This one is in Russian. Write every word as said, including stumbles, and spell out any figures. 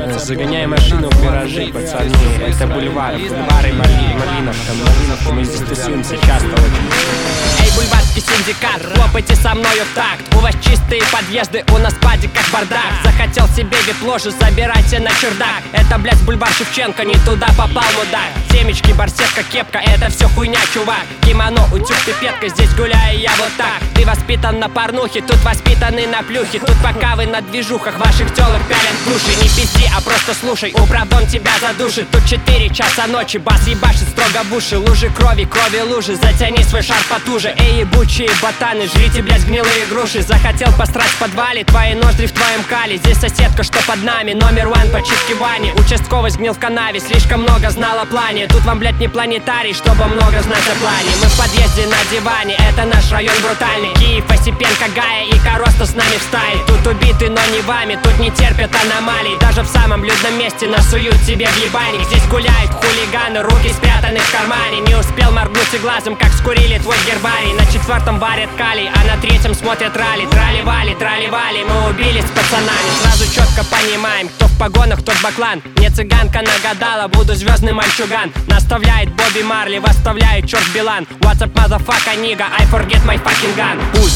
Загоняй машину в гаражи, пацаны. Это бульвар, бульвары Мали, Малиновка, Малиновка. Мы здесь тусуемся часто очень. Эй, бульварский синдикат, хлопайте со мною в такт. У вас чистые подъезды, у нас падик как бардак. Захотел себе вип-ложу, забирайте на чердак. Это, блядь, бульвар Шевченко, не туда попал мудак. Семечки, барсетка, кепка, это все хуйня, чувак. Кимоно, утюг, пипетка, здесь гуляю я вот так. Ты воспитан на порнухе, тут воспитаны на плюхе. Тут пока вы на движухах, ваших телок пялят души. Не пизди, а просто слушай, управдом тебя задушит. Тут четыре часа ночи, бас ебашит строго в уши. Лужи крови, крови лужи, затяни свой шар потуже. Эй, ебучие ботаны, жрите, блядь, гнилые груши. Захотел посрать в подвале, твои ноздри в твоем кале. Здесь соседка, что под нами, номер один по чистке бани. Участковый сгнил в канаве, слишком много знал о плане. Тут вам, блядь, не планетарий, чтобы много знать о плане. Мы в подъезде на диване, это наш район брутальный. Киев, Осипенко, Гая и Коросто с нами в стае. Тут убиты, но не вами, тут не терпят аномалий. Даже в самом людном месте насуют тебе в ебальник. Здесь гуляют хулиганы, руки спрятаны в кармане. Не успел моргнуть и глазом, как скурили твой гербарий. На четвертом варят калий, а на третьем смотрят ралли. Трали-вали, трали-вали, мы убили с пацанами. Сразу четко понимаем, кто в погонах, кто в баклан. Мне цыганка нагадала, буду звездный мальчуган. Наставляет Бобби Марли, восставляет черт Билан. What's up, motherfucker, nigga, I forget my fucking gun. Пусть